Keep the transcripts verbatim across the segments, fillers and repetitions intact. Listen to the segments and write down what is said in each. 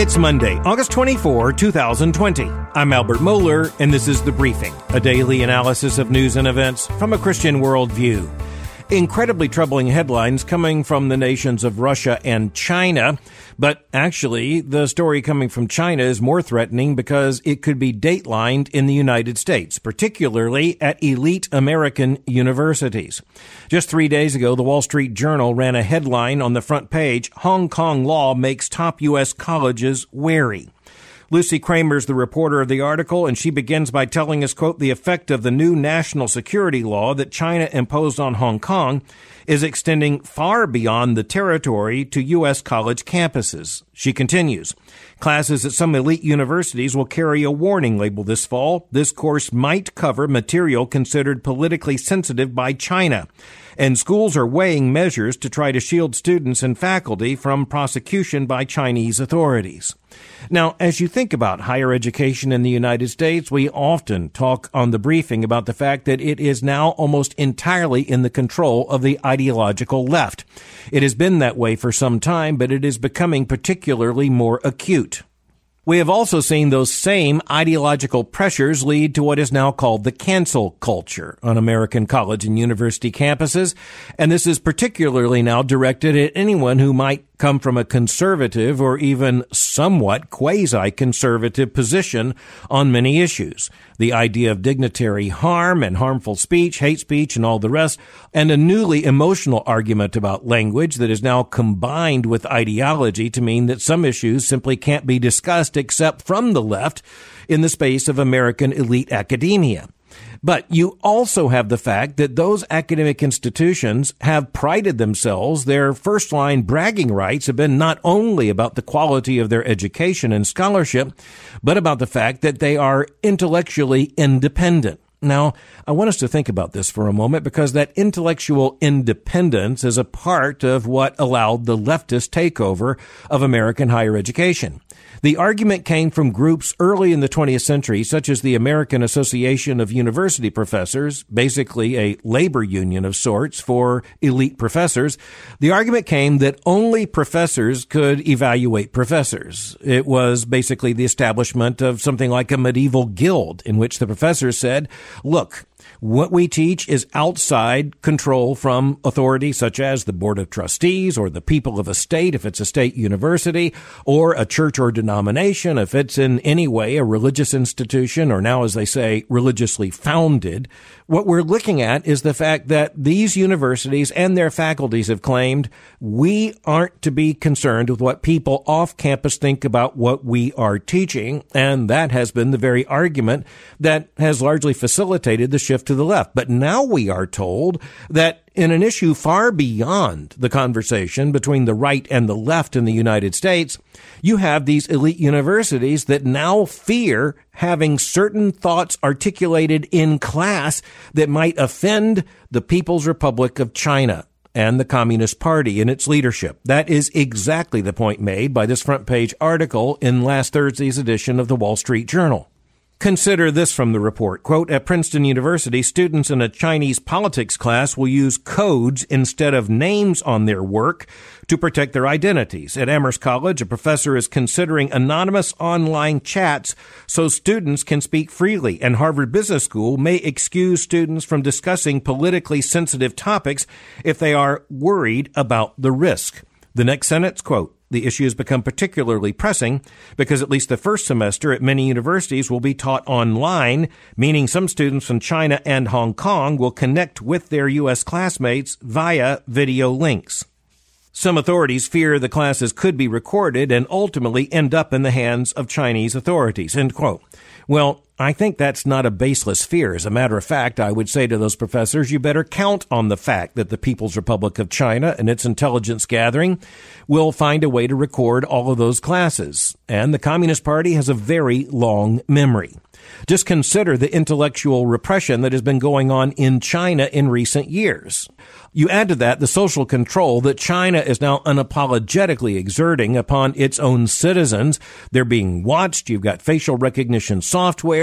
It's Monday, August twenty-fourth, twenty twenty. I'm Albert Mohler, and this is The Briefing, a daily analysis of news and events from a Christian worldview. Incredibly troubling headlines coming from the nations of Russia and China. But actually, the story coming from China is more threatening because it could be datelined in the United States, particularly at elite American universities. Just three days ago, the Wall Street Journal ran a headline on the front page, Hong Kong law makes top U S colleges wary. Lucy Kramer's the reporter of the article, and she begins by telling us, quote, the effect of the new national security law that China imposed on Hong Kong is extending far beyond the territory to U S college campuses. She continues, classes at some elite universities will carry a warning label this fall. This course might cover material considered politically sensitive by China. And schools are weighing measures to try to shield students and faculty from prosecution by Chinese authorities. Now, as you think about higher education in the United States, we often talk on The Briefing about the fact that it is now almost entirely in the control of the ideological left. It has been that way for some time, but it is becoming particularly more acute. We have also seen those same ideological pressures lead to what is now called the cancel culture on American college and university campuses, and this is particularly now directed at anyone who might come from a conservative or even somewhat quasi-conservative position on many issues. The idea of dignitary harm and harmful speech, hate speech, and all the rest, and a newly emotional argument about language that is now combined with ideology to mean that some issues simply can't be discussed except from the left in the space of American elite academia. But you also have the fact that those academic institutions have prided themselves. Their first-line bragging rights have been not only about the quality of their education and scholarship, but about the fact that they are intellectually independent. Now, I want us to think about this for a moment because that intellectual independence is a part of what allowed the leftist takeover of American higher education. The argument came from groups early in the twentieth century, such as the American Association of University Professors, basically a labor union of sorts for elite professors. The argument came that only professors could evaluate professors. It was basically the establishment of something like a medieval guild in which the professors said, look, what we teach is outside control from authority such as the Board of Trustees or the people of a state if it's a state university, or a church or denomination if it's in any way a religious institution or now, as they say, religiously founded. What we're looking at is the fact that these universities and their faculties have claimed we aren't to be concerned with what people off campus think about what we are teaching, and that has been the very argument that has largely facilitated the shift to the left. But now we are told that in an issue far beyond the conversation between the right and the left in the United States, you have these elite universities that now fear having certain thoughts articulated in class that might offend the People's Republic of China and the Communist Party and its leadership. That is exactly the point made by this front page article in last Thursday's edition of the Wall Street Journal. Consider this from the report. Quote, at Princeton University, students in a Chinese politics class will use codes instead of names on their work to protect their identities. At Amherst College, a professor is considering anonymous online chats so students can speak freely, and Harvard Business School may excuse students from discussing politically sensitive topics if they are worried about the risk. The next sentence, quote, the issue has become particularly pressing because at least the first semester at many universities will be taught online, meaning some students from China and Hong Kong will connect with their U S classmates via video links. Some authorities fear the classes could be recorded and ultimately end up in the hands of Chinese authorities, end quote. Well, I think that's not a baseless fear. As a matter of fact, I would say to those professors, you better count on the fact that the People's Republic of China and its intelligence gathering will find a way to record all of those classes. And the Communist Party has a very long memory. Just consider the intellectual repression that has been going on in China in recent years. You add to that the social control that China is now unapologetically exerting upon its own citizens. They're being watched. You've got facial recognition software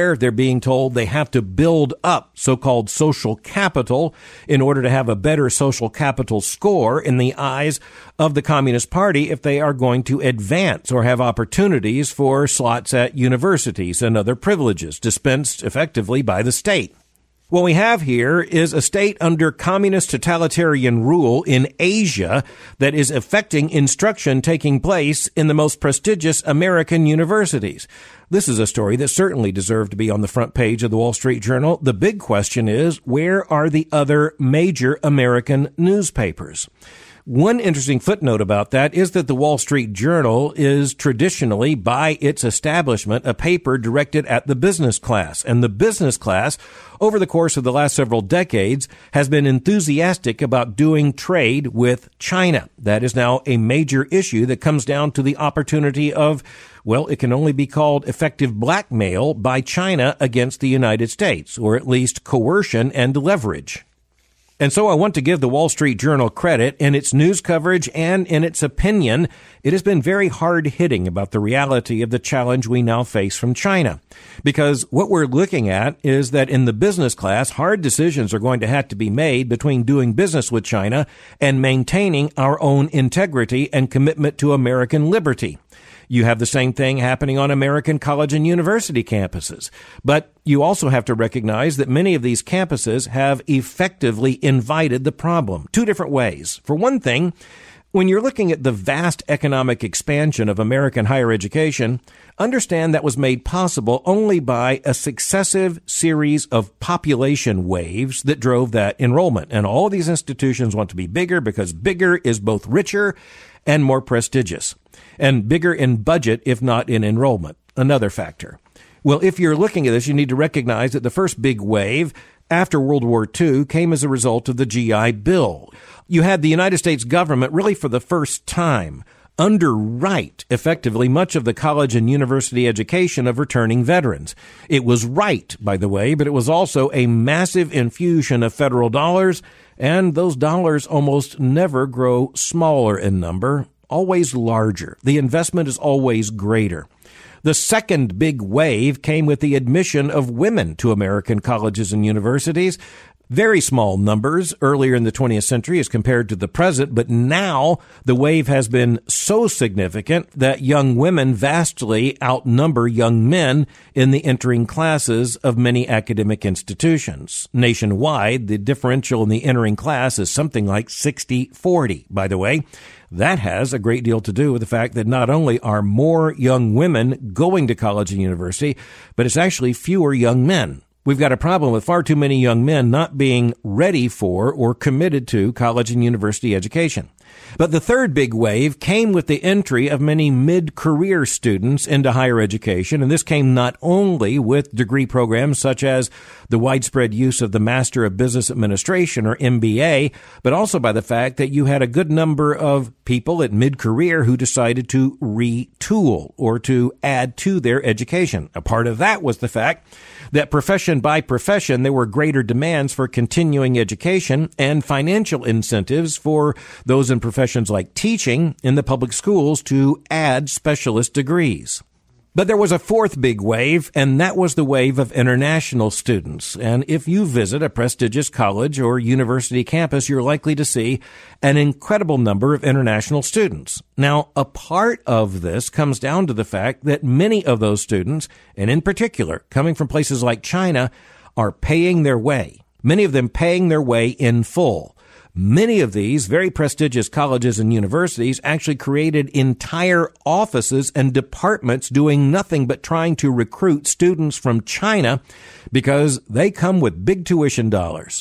there. They're being told they have to build up so-called social capital in order to have a better social capital score in the eyes of the Communist Party if they are going to advance or have opportunities for slots at universities and other privileges dispensed effectively by the state. What we have here is a state under communist totalitarian rule in Asia that is affecting instruction taking place in the most prestigious American universities. This is a story that certainly deserved to be on the front page of the Wall Street Journal. The big question is, where are the other major American newspapers? One interesting footnote about that is that the Wall Street Journal is traditionally, by its establishment, a paper directed at the business class. And the business class, over the course of the last several decades, has been enthusiastic about doing trade with China. That is now a major issue that comes down to the opportunity of, well, it can only be called effective blackmail by China against the United States, or at least coercion and leverage. And so I want to give the Wall Street Journal credit in its news coverage and in its opinion. It has been very hard-hitting about the reality of the challenge we now face from China. Because what we're looking at is that in the business class, hard decisions are going to have to be made between doing business with China and maintaining our own integrity and commitment to American liberty. You have the same thing happening on American college and university campuses. But you also have to recognize that many of these campuses have effectively invited the problem two different ways. For one thing, when you're looking at the vast economic expansion of American higher education, understand that was made possible only by a successive series of population waves that drove that enrollment. And all these institutions want to be bigger because bigger is both richer and more prestigious. And bigger in budget, if not in enrollment. Another factor. Well, if you're looking at this, you need to recognize that the first big wave after World War Two came as a result of the G I Bill. You had the United States government really for the first time underwrite effectively much of the college and university education of returning veterans. It was right, by the way, but it was also a massive infusion of federal dollars, and those dollars almost never grow smaller in number. Always larger. The investment is always greater. The second big wave came with the admission of women to American colleges and universities. Very small numbers earlier in the twentieth century as compared to the present, but now the wave has been so significant that young women vastly outnumber young men in the entering classes of many academic institutions. Nationwide, the differential in the entering class is something like sixty forty, by the way. That has a great deal to do with the fact that not only are more young women going to college and university, but it's actually fewer young men. We've got a problem with far too many young men not being ready for or committed to college and university education. But the third big wave came with the entry of many mid-career students into higher education, and this came not only with degree programs such as the widespread use of the Master of Business Administration, or M B A, but also by the fact that you had a good number of people at mid-career who decided to retool or to add to their education. A part of that was the fact that profession by profession, there were greater demands for continuing education and financial incentives for those in professions like teaching in the public schools to add specialist degrees. But there was a fourth big wave, and that was the wave of international students. And if you visit a prestigious college or university campus, you're likely to see an incredible number of international students. Now, a part of this comes down to the fact that many of those students, and in particular, coming from places like China, are paying their way. Many of them paying their way in full. Many of these very prestigious colleges and universities actually created entire offices and departments doing nothing but trying to recruit students from China because they come with big tuition dollars.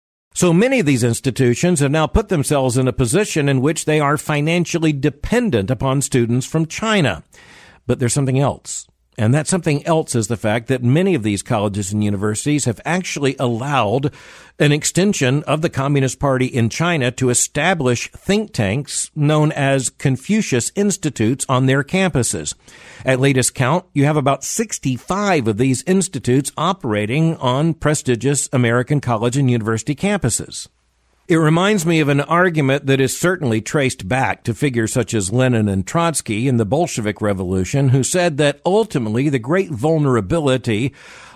So many of these institutions have now put themselves in a position in which they are financially dependent upon students from China. But there's something else. And that something else is the fact that many of these colleges and universities have actually allowed an extension of the Communist Party in China to establish think tanks known as Confucius Institutes on their campuses. At latest count, you have about sixty-five of these institutes operating on prestigious American college and university campuses. It reminds me of an argument that is certainly traced back to figures such as Lenin and Trotsky in the Bolshevik Revolution, who said that ultimately the great vulnerability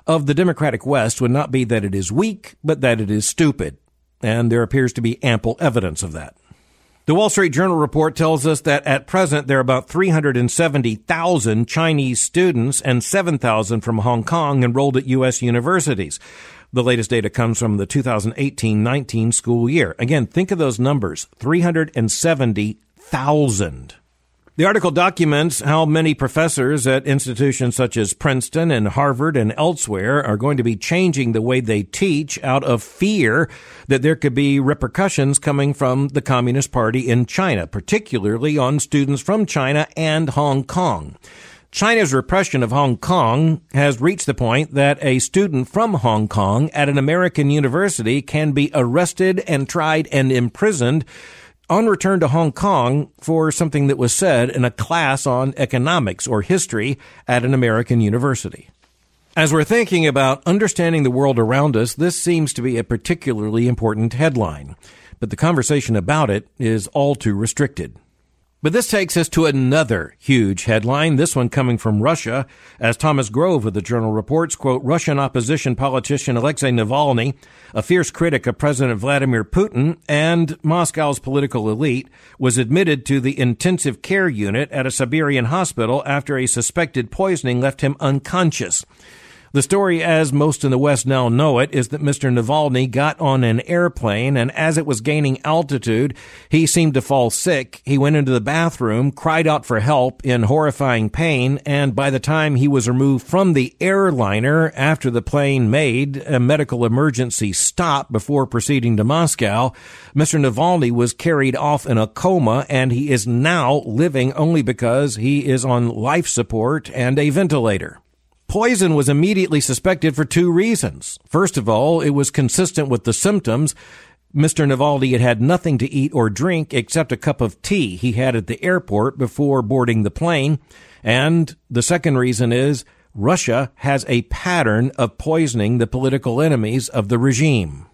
of the democratic West would not be that it is weak, but that it is stupid. And there appears to be ample evidence of that. The Wall Street Journal report tells us that at present there are about three hundred seventy thousand Chinese students and seven thousand from Hong Kong enrolled at U S universities. The latest data comes from the two thousand eighteen nineteen school year. Again, think of those numbers, three hundred seventy thousand. The article documents how many professors at institutions such as Princeton and Harvard and elsewhere are going to be changing the way they teach out of fear that there could be repercussions coming from the Communist Party in China, particularly on students from China and Hong Kong. China's repression of Hong Kong has reached the point that a student from Hong Kong at an American university can be arrested and tried and imprisoned on return to Hong Kong for something that was said in a class on economics or history at an American university. As we're thinking about understanding the world around us, this seems to be a particularly important headline, but the conversation about it is all too restricted. But this takes us to another huge headline, this one coming from Russia, as Thomas Grove of the Journal reports, quote, Russian opposition politician Alexei Navalny, a fierce critic of President Vladimir Putin and Moscow's political elite, was admitted to the intensive care unit at a Siberian hospital after a suspected poisoning left him unconscious. The story, as most in the West now know it, is that Mister Navalny got on an airplane, and as it was gaining altitude, he seemed to fall sick. He went into the bathroom, cried out for help in horrifying pain, and by the time he was removed from the airliner after the plane made a medical emergency stop before proceeding to Moscow, Mister Navalny was carried off in a coma, and he is now living only because he is on life support and a ventilator. Poison was immediately suspected for two reasons. First of all, it was consistent with the symptoms. Mister Navalny had had nothing to eat or drink except a cup of tea he had at the airport before boarding the plane. And the second reason is Russia has a pattern of poisoning the political enemies of the regime.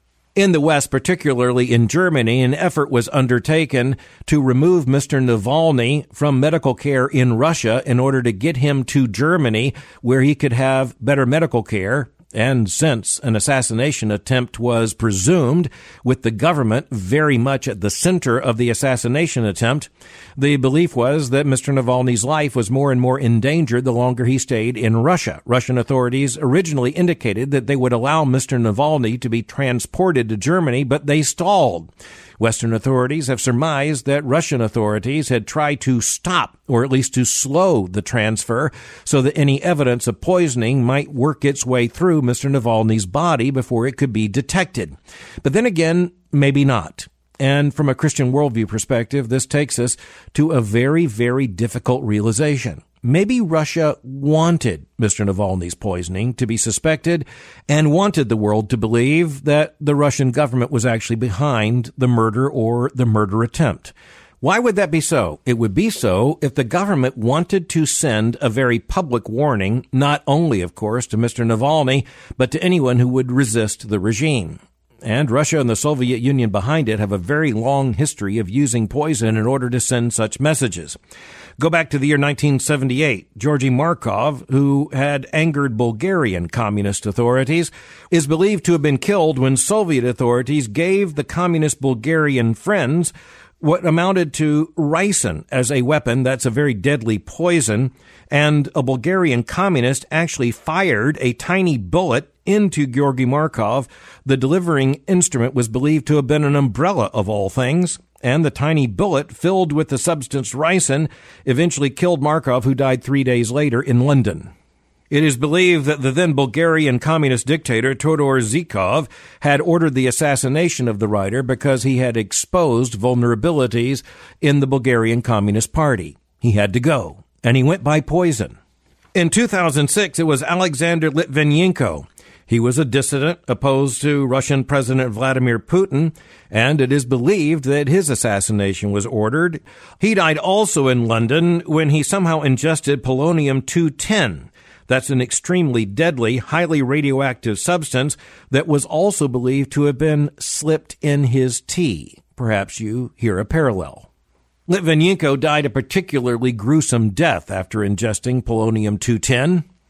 In the West, particularly in Germany, an effort was undertaken to remove Mister Navalny from medical care in Russia in order to get him to Germany, where he could have better medical care. And since an assassination attempt was presumed, with the government very much at the center of the assassination attempt, the belief was that Mister Navalny's life was more and more endangered the longer he stayed in Russia. Russian authorities originally indicated that they would allow Mister Navalny to be transported to Germany, but they stalled. Western authorities have surmised that Russian authorities had tried to stop, or at least to slow, the transfer so that any evidence of poisoning might work its way through Mister Navalny's body before it could be detected. But then again, maybe not. And from a Christian worldview perspective, this takes us to a very, very difficult realization. Maybe Russia wanted Mister Navalny's poisoning to be suspected and wanted the world to believe that the Russian government was actually behind the murder or the murder attempt. Why would that be so? It would be so if the government wanted to send a very public warning, not only, of course, to Mister Navalny, but to anyone who would resist the regime. And Russia and the Soviet Union behind it have a very long history of using poison in order to send such messages. Go back to the year nineteen seventy-eight. Georgy Markov, who had angered Bulgarian communist authorities, is believed to have been killed when Soviet authorities gave the communist Bulgarian friends what amounted to ricin as a weapon. That's a very deadly poison. And a Bulgarian communist actually fired a tiny bullet into Georgy Markov. The delivering instrument was believed to have been an umbrella of all things, and the tiny bullet filled with the substance ricin eventually killed Markov, who died three days later in London. It is believed that the then Bulgarian communist dictator Todor Zhivkov had ordered the assassination of the writer because he had exposed vulnerabilities in the Bulgarian Communist Party. He had to go, and he went by poison. In two thousand six, it was Alexander Litvinenko. He was a dissident opposed to Russian President Vladimir Putin, and it is believed that his assassination was ordered. He died also in London when he somehow ingested polonium two ten. That's an extremely deadly, highly radioactive substance that was also believed to have been slipped in his tea. Perhaps you hear a parallel. Litvinenko died a particularly gruesome death after ingesting polonium two ten.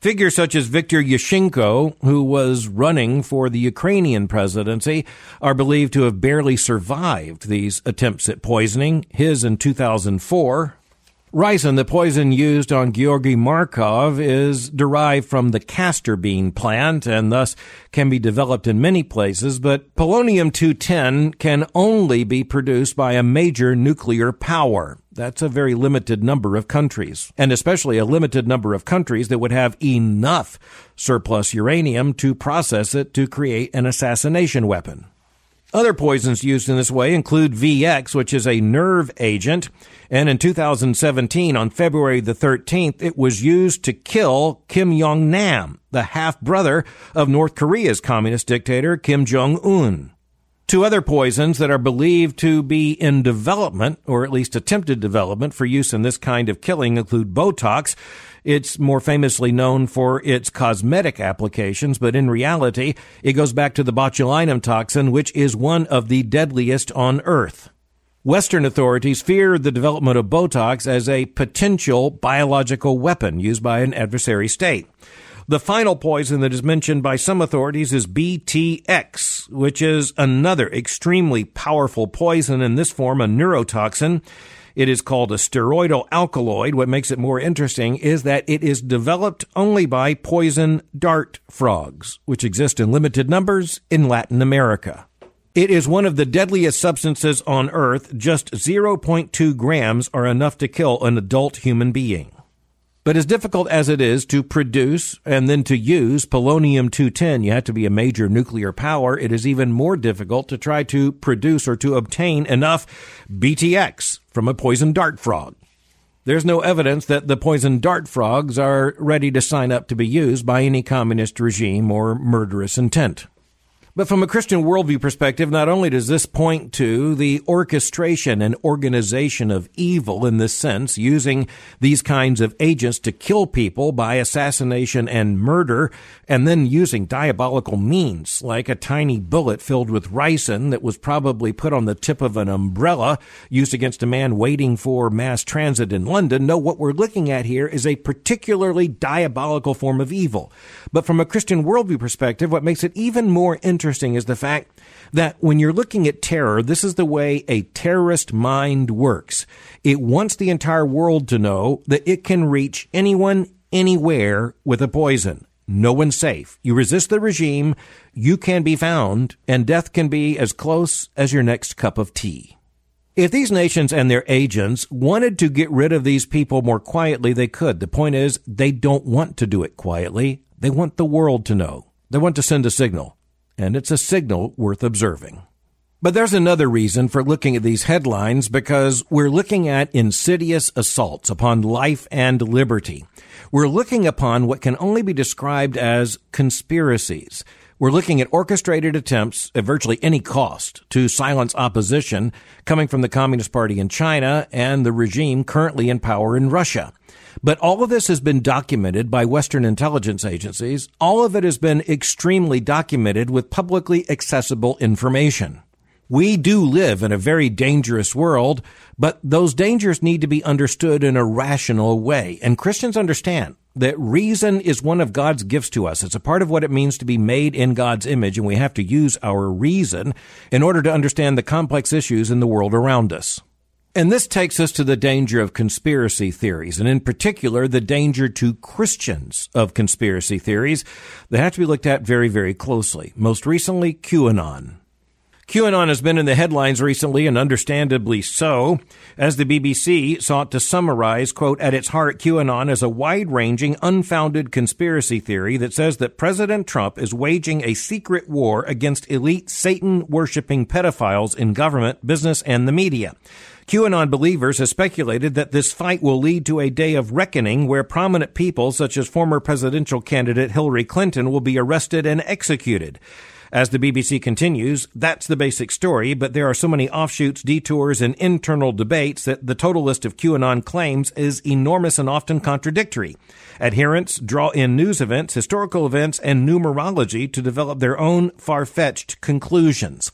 Figures such as Viktor Yushchenko, who was running for the Ukrainian presidency, are believed to have barely survived these attempts at poisoning, his in two thousand four. Ricin, the poison used on Georgy Markov, is derived from the castor bean plant and thus can be developed in many places, but polonium two ten can only be produced by a major nuclear power. That's a very limited number of countries, and especially a limited number of countries that would have enough surplus uranium to process it to create an assassination weapon. Other poisons used in this way include V X, which is a nerve agent, and in two thousand seventeen, on February the thirteenth, it was used to kill Kim Jong-nam, the half-brother of North Korea's communist dictator Kim Jong-un. Two other poisons that are believed to be in development, or at least attempted development, for use in this kind of killing include Botox. It's more famously known for its cosmetic applications, but in reality, it goes back to the botulinum toxin, which is one of the deadliest on Earth. Western authorities fear the development of Botox as a potential biological weapon used by an adversary state. The final poison that is mentioned by some authorities is B T X, which is another extremely powerful poison, in this form a neurotoxin. It is called a steroidal alkaloid. What makes it more interesting is that it is developed only by poison dart frogs, which exist in limited numbers in Latin America. It is one of the deadliest substances on Earth. Just zero point two grams are enough to kill an adult human being. But as difficult as it is to produce and then to use polonium two ten, you have to be a major nuclear power. It is even more difficult to try to produce or to obtain enough B T X from a poison dart frog. There's no evidence that the poison dart frogs are ready to sign up to be used by any communist regime or murderous intent. But from a Christian worldview perspective, not only does this point to the orchestration and organization of evil in this sense, using these kinds of agents to kill people by assassination and murder, and then using diabolical means like a tiny bullet filled with ricin that was probably put on the tip of an umbrella used against a man waiting for mass transit in London. No, what we're looking at here is a particularly diabolical form of evil. But from a Christian worldview perspective, what makes it even more interesting Interesting is the fact that when you're looking at terror, this is the way a terrorist mind works. It wants the entire world to know that it can reach anyone, anywhere with a poison. No one's safe. You resist the regime, you can be found, and death can be as close as your next cup of tea. If these nations and their agents wanted to get rid of these people more quietly, they could. The point is, they don't want to do it quietly. They want the world to know. They want to send a signal. And it's a signal worth observing. But there's another reason for looking at these headlines, because we're looking at insidious assaults upon life and liberty. We're looking upon what can only be described as conspiracies. We're looking at orchestrated attempts at virtually any cost to silence opposition coming from the Communist Party in China and the regime currently in power in Russia. But all of this has been documented by Western intelligence agencies. All of it has been extremely documented with publicly accessible information. We do live in a very dangerous world, but those dangers need to be understood in a rational way. And Christians understand that reason is one of God's gifts to us. It's a part of what it means to be made in God's image, and we have to use our reason in order to understand the complex issues in the world around us. And this takes us to the danger of conspiracy theories, and in particular, the danger to Christians of conspiracy theories that have to be looked at very, very closely. Most recently, QAnon. QAnon has been in the headlines recently, and understandably so, as the B B C sought to summarize, quote, at its heart, QAnon is a wide-ranging, unfounded conspiracy theory that says that President Trump is waging a secret war against elite Satan-worshipping pedophiles in government, business, and the media. QAnon believers have speculated that this fight will lead to a day of reckoning where prominent people, such as former presidential candidate Hillary Clinton, will be arrested and executed. As the B B C continues, that's the basic story, but there are so many offshoots, detours, and internal debates that the total list of QAnon claims is enormous and often contradictory. Adherents draw in news events, historical events, and numerology to develop their own far-fetched conclusions.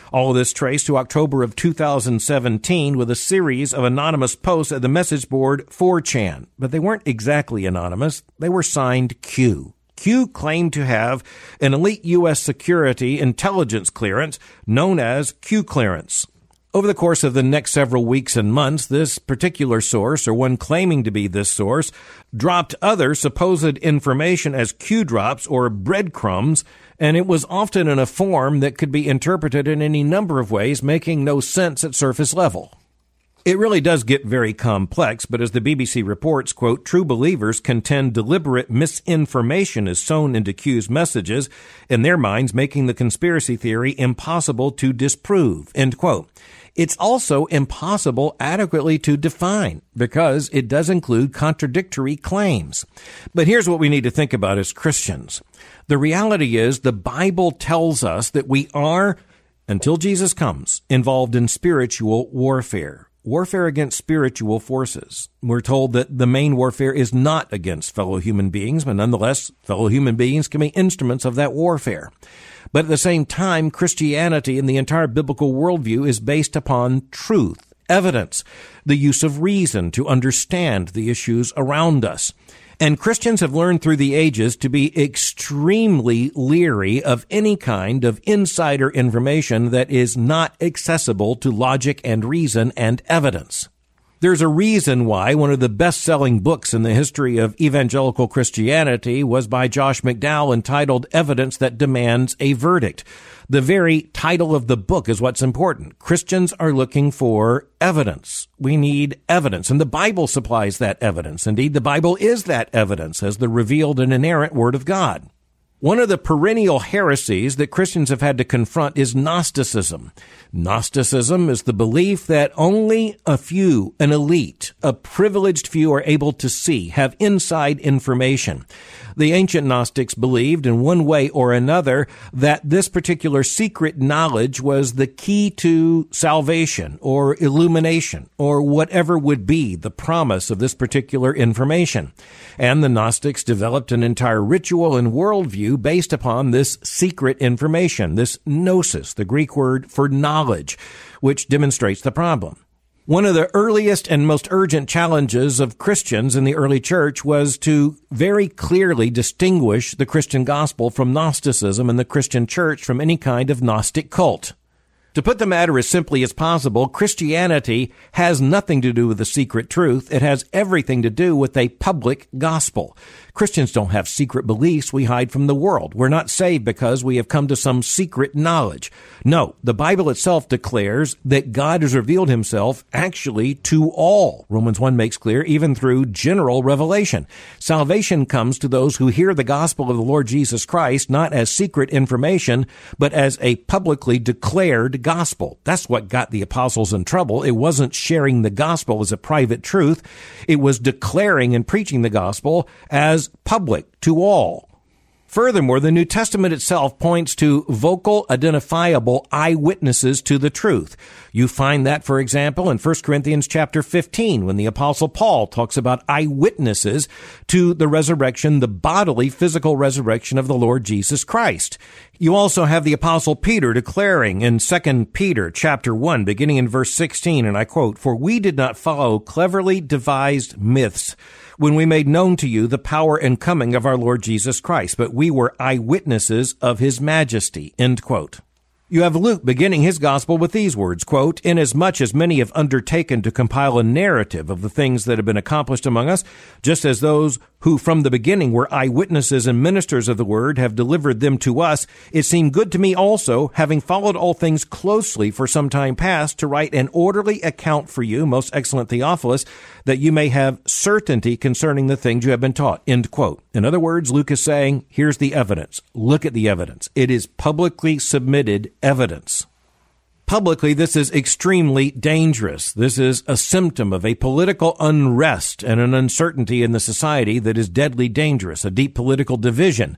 All of this traced to October of two thousand seventeen with a series of anonymous posts at the message board four chan. But they weren't exactly anonymous. They were signed Q. Q claimed to have an elite U S security intelligence clearance known as Q clearance. Over the course of the next several weeks and months, this particular source, or one claiming to be this source, dropped other supposed information as Q drops or breadcrumbs, and it was often in a form that could be interpreted in any number of ways, making no sense at surface level. It really does get very complex, but as the B B C reports, quote, true believers contend deliberate misinformation is sown into Q's messages, in their minds making the conspiracy theory impossible to disprove, end quote. It's also impossible adequately to define because it does include contradictory claims. But here's what we need to think about as Christians. The reality is the Bible tells us that we are, until Jesus comes, involved in spiritual warfare. Warfare against spiritual forces. We're told that the main warfare is not against fellow human beings, but nonetheless, fellow human beings can be instruments of that warfare. But at the same time, Christianity and the entire biblical worldview is based upon truth, evidence, the use of reason to understand the issues around us. And Christians have learned through the ages to be extremely leery of any kind of insider information that is not accessible to logic and reason and evidence. There's a reason why one of the best-selling books in the history of evangelical Christianity was by Josh McDowell entitled Evidence That Demands a Verdict. The very title of the book is what's important. Christians are looking for evidence. We need evidence, and the Bible supplies that evidence. Indeed, the Bible is that evidence as the revealed and inerrant Word of God. One of the perennial heresies that Christians have had to confront is Gnosticism. Gnosticism is the belief that only a few, an elite, a privileged few are able to see, have inside information. The ancient Gnostics believed in one way or another that this particular secret knowledge was the key to salvation or illumination or whatever would be the promise of this particular information. And the Gnostics developed an entire ritual and worldview based upon this secret information, this gnosis, the Greek word for knowledge, which demonstrates the problem. One of the earliest and most urgent challenges of Christians in the early church was to very clearly distinguish the Christian gospel from Gnosticism and the Christian church from any kind of Gnostic cult. To put the matter as simply as possible, Christianity has nothing to do with the secret truth. It has everything to do with a public gospel. Christians don't have secret beliefs we hide from the world. We're not saved because we have come to some secret knowledge. No, the Bible itself declares that God has revealed himself actually to all. Romans one makes clear, even through general revelation. Salvation comes to those who hear the gospel of the Lord Jesus Christ, not as secret information, but as a publicly declared gospel. That's what got the apostles in trouble. It wasn't sharing the gospel as a private truth. It was declaring and preaching the gospel as public to all. Furthermore, the New Testament itself points to vocal, identifiable eyewitnesses to the truth. You find that, for example, in First Corinthians chapter fifteen, when the Apostle Paul talks about eyewitnesses to the resurrection, the bodily, physical resurrection of the Lord Jesus Christ. You also have the Apostle Peter declaring in Second Peter chapter one, beginning in verse sixteen, and I quote, "For we did not follow cleverly devised myths when we made known to you the power and coming of our Lord Jesus Christ, but we were eyewitnesses of his majesty," end quote. You have Luke beginning his gospel with these words, quote, "Inasmuch as many have undertaken to compile a narrative of the things that have been accomplished among us, just as those who from the beginning were eyewitnesses and ministers of the word have delivered them to us, it seemed good to me also, having followed all things closely for some time past, to write an orderly account for you, most excellent Theophilus, that you may have certainty concerning the things you have been taught," end quote. In other words, Luke is saying, here's the evidence. Look at the evidence. It is publicly submitted evidence. Publicly, this is extremely dangerous. This is a symptom of a political unrest and an uncertainty in the society that is deadly dangerous, a deep political division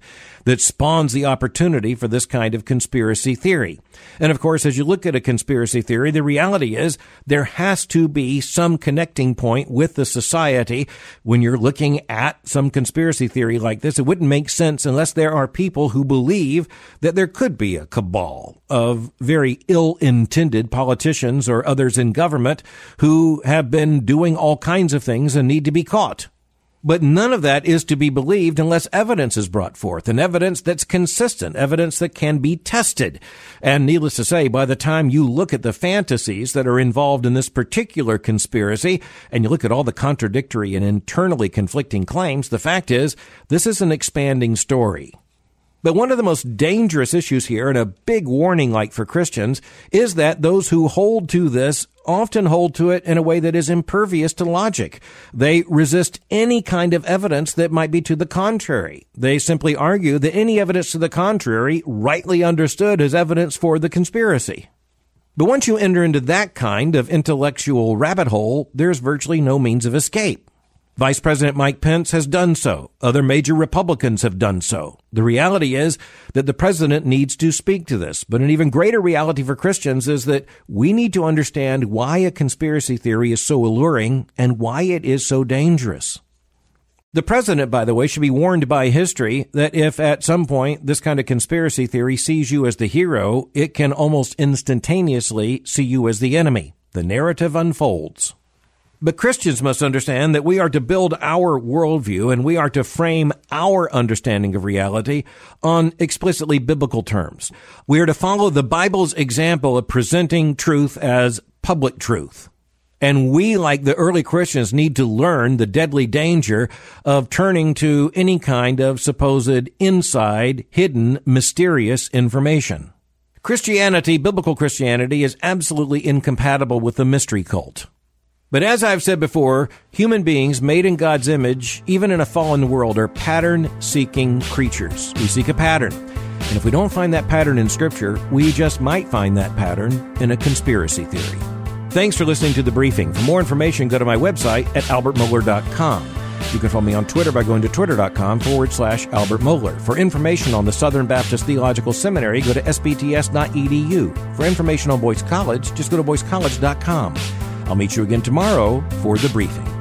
that spawns the opportunity for this kind of conspiracy theory. And of course, as you look at a conspiracy theory, the reality is there has to be some connecting point with the society. When you're looking at some conspiracy theory like this, it wouldn't make sense unless there are people who believe that there could be a cabal of very ill-intended politicians or others in government who have been doing all kinds of things and need to be caught. But none of that is to be believed unless evidence is brought forth, and evidence that's consistent, evidence that can be tested. And needless to say, by the time you look at the fantasies that are involved in this particular conspiracy, and you look at all the contradictory and internally conflicting claims, the fact is, this is an expanding story. But one of the most dangerous issues here, and a big warning light for Christians, is that those who hold to this often hold to it in a way that is impervious to logic. They resist any kind of evidence that might be to the contrary. They simply argue that any evidence to the contrary, rightly understood, is evidence for the conspiracy. But once you enter into that kind of intellectual rabbit hole, there's virtually no means of escape. Vice President Mike Pence has done so. Other major Republicans have done so. The reality is that the president needs to speak to this. But an even greater reality for Christians is that we need to understand why a conspiracy theory is so alluring and why it is so dangerous. The president, by the way, should be warned by history that if at some point this kind of conspiracy theory sees you as the hero, it can almost instantaneously see you as the enemy. The narrative unfolds. But Christians must understand that we are to build our worldview and we are to frame our understanding of reality on explicitly biblical terms. We are to follow the Bible's example of presenting truth as public truth. And we, like the early Christians, need to learn the deadly danger of turning to any kind of supposed inside, hidden, mysterious information. Christianity, biblical Christianity, is absolutely incompatible with the mystery cult. But as I've said before, human beings made in God's image, even in a fallen world, are pattern-seeking creatures. We seek a pattern. And if we don't find that pattern in Scripture, we just might find that pattern in a conspiracy theory. Thanks for listening to The Briefing. For more information, go to my website at albert mohler dot com. You can follow me on Twitter by going to twitter.com forward slash Albert Mohler. For information on the Southern Baptist Theological Seminary, go to s b t s dot e d u. For information on Boyce College, just go to boyce college dot com. I'll meet you again tomorrow for The Briefing.